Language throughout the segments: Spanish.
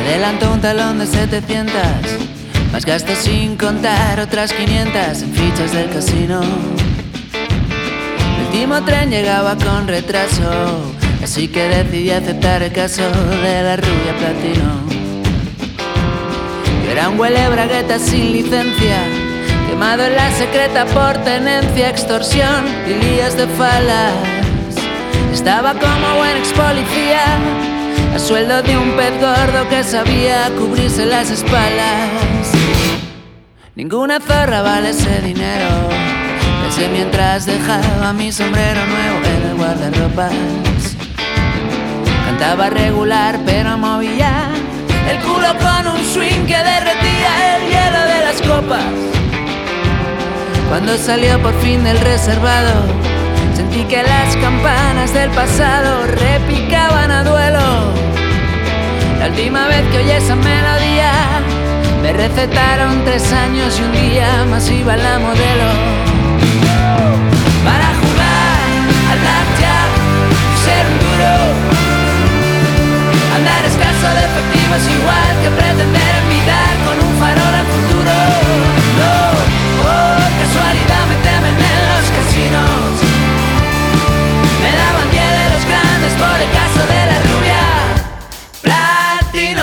adelantó un talón de 700, más gastos sin contar otras 500 en fichas del casino. El último tren llegaba con retraso, así que decidí aceptar el caso de la rubia platino. Yo era un huele bragueta sin licencia, quemado en la secreta por tenencia, extorsión y líos de falas. Estaba como buen ex policía, a sueldo de un pez gordo que sabía cubrirse las espaldas. Ninguna zorra vale ese dinero, pensé mientras dejaba mi sombrero nuevo en el guardarropas. Cantaba regular pero movía el culo con un swing que derretía el hielo de las copas. Cuando salió por fin del reservado, sentí que las campanas del pasado repicaban a duelo. La última vez que oí esa melodía, me recetaron 3 años y un día más iba la modelo. Para jugar al blackjack, ser un duro, andar escaso de efectivo es igual que pretender mirar con un farol al futuro. No, por casualidad me temen en los casinos, me daban 10 de los grandes por el caso de la rubia platino.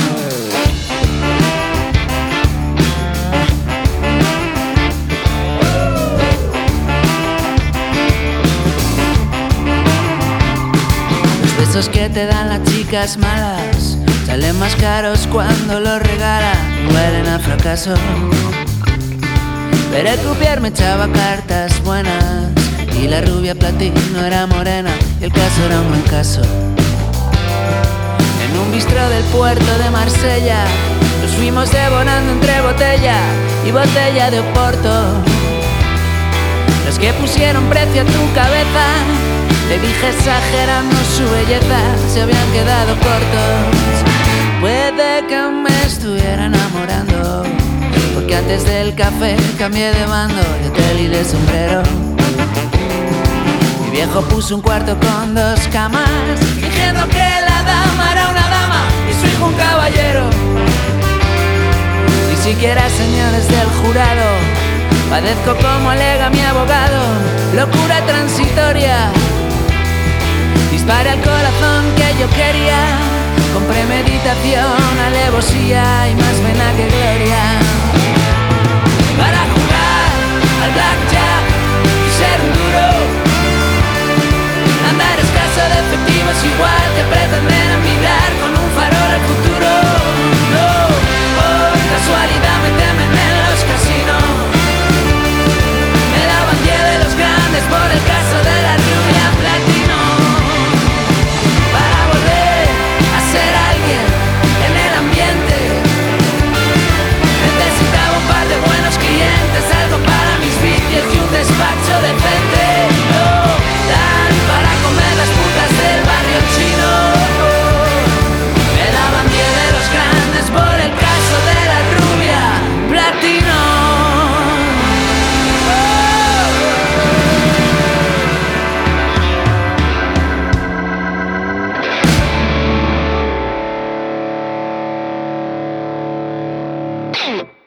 Los besos que te dan las chicas malas salen más caros cuando los regalan, huelen a fracaso. Pero el croupier me echaba cartas buenas y la rubia platino era morena y el caso era un buen caso. En un bistró del puerto de Marsella nos fuimos devorando entre botella y botella de Oporto. Los que pusieron precio a tu cabeza, le dije exagerando su belleza, se habían quedado cortos. Puede que me estuviera enamorando, porque antes del café cambié de mando, de hotel y de sombrero. Mi viejo puso un cuarto con 2 camas, diciendo que la dama era una dama y su hijo un caballero. Ni siquiera señores del jurado, padezco como alega mi abogado, locura transitoria. Disparé al corazón que yo quería, con premeditación, alevosía y más pena que gloria. Para jugar al blackjack y ser un duro, andar escaso de efectivo es igual que pretender mirar con un farol al futuro. No, por casualidad me temen en los casinos, me daban 10 de los grandes por el caso de la rubia platino. Para volver a ser alguien en el ambiente, necesitaba un par de buenos clientes, algo para mis vicios y un despacho decente. No dan para comer las putas del barrio chino, me daban 10 de los grandes por el caso de la rubia platino. Oh.